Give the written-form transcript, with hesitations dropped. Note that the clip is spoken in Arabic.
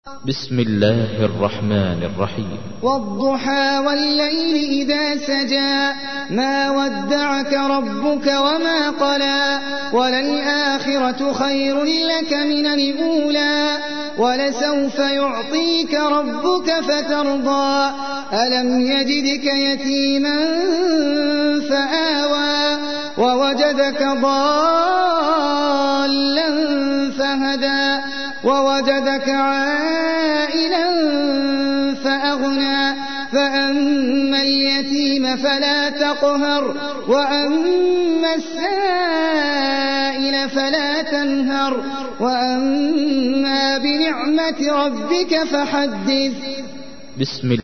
بسم الله الرحمن الرحيم. والضحى والليل إذا سجى ما ودعك ربك وما قلى وللآخرة خير لك من الأولى ولسوف يعطيك ربك فترضى ألم يجدك يتيما فآوى ووجدك ضالا فهدى ووجدك عائلا فأغنى فأما اليتيم فلا تقهر وأما السائل فلا تنهر وأما بنعمة ربك فحدث. بسم